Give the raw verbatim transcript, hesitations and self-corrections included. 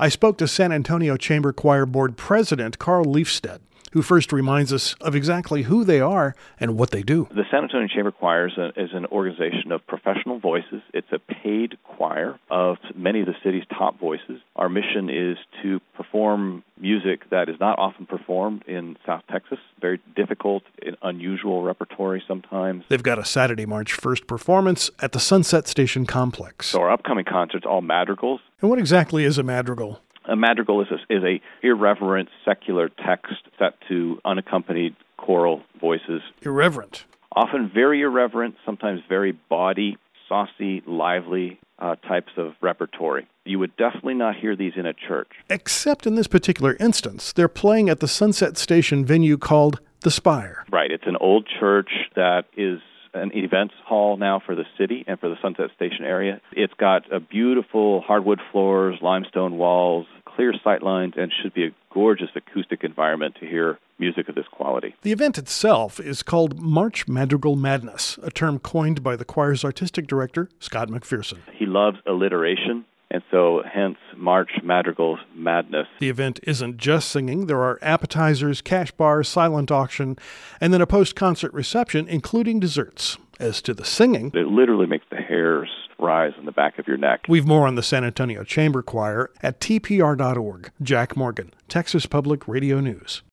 I spoke to San Antonio Chamber Choir Board President Carl Leifstedt, who first reminds us of exactly who they are and what they do. The San Antonio Chamber Choir is, a, is an organization of professional voices. It's a paid choir of many of the city's top voices. Our mission is to perform music that is not often performed in South Texas, very difficult and unusual repertory sometimes. They've got a Saturday, March first performance at the Sunset Station Complex. So our upcoming concerts, all madrigals. And what exactly is a madrigal? A madrigal is a, is a irreverent secular text set to unaccompanied choral voices. Irreverent. Often very irreverent, sometimes very bawdy, saucy, lively uh, types of repertory. You would definitely not hear these in a church. Except in this particular instance, they're playing at the Sunset Station venue called The Spire. Right. It's an old church that is an events hall now for the city and for the Sunset Station area. It's got a beautiful hardwood floors, limestone walls, clear sight lines, and should be a gorgeous acoustic environment to hear music of this quality. The event itself is called March Madrigal Madness, a term coined by the choir's artistic director, Scott McPherson. He loves alliteration, and so hence March Madrigal's Madness. The event isn't just singing. There are appetizers, cash bars, silent auction, and then a post-concert reception, including desserts. As to the singing, it literally makes the hairs rise on the back of your neck. We've more on the San Antonio Chamber Choir at T P R dot org. Jack Morgan, Texas Public Radio News.